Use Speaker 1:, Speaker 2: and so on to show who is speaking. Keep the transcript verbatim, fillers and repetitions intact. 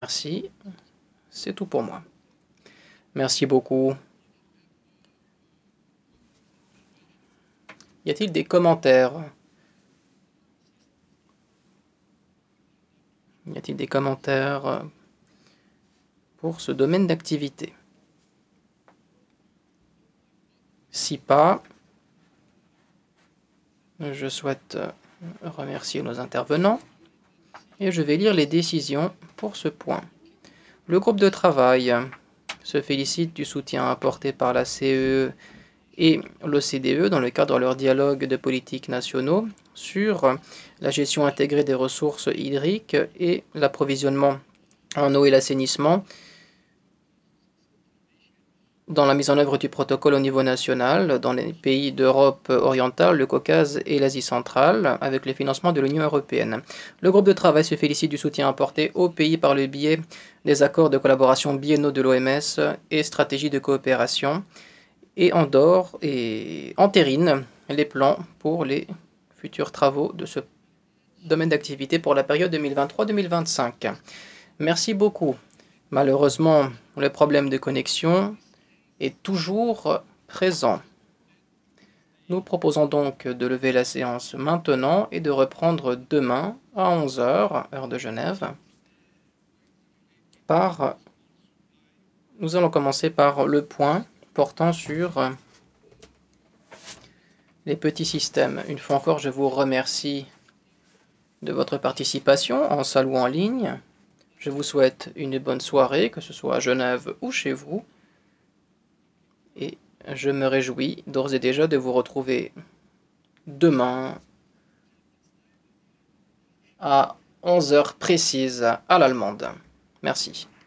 Speaker 1: Merci, c'est tout pour moi. Merci beaucoup. Y a-t-il des commentaires? Y a-t-il des commentaires pour ce domaine d'activité? Si pas, je souhaite remercier nos intervenants et je vais lire les décisions pour ce point. Le groupe de travail se félicite du soutien apporté par la C E E et l'O C D E dans le cadre de leur dialogue de politique nationaux sur la gestion intégrée des ressources hydriques et l'approvisionnement en eau et l'assainissement dans la mise en œuvre du protocole au niveau national dans les pays d'Europe orientale, le Caucase et l'Asie centrale, avec le financement de l'Union européenne. Le groupe de travail se félicite du soutien apporté aux pays par le biais des accords de collaboration biennaux de l'O M S et stratégies de coopération, et endort et entérine les plans pour les futurs travaux de ce domaine d'activité pour la période deux mille vingt-trois deux mille vingt-cinq. Merci beaucoup. Malheureusement, le problème de connexion est toujours présent. Nous proposons donc de lever la séance maintenant et de reprendre demain à onze heures, heure de Genève. Par... Nous allons commencer par le point portant sur les petits systèmes. Une fois encore, je vous remercie de votre participation en salle ou en ligne. Je vous souhaite une bonne soirée, que ce soit à Genève ou chez vous. Et je me réjouis d'ores et déjà de vous retrouver demain à onze heures précises à l'allemande. Merci.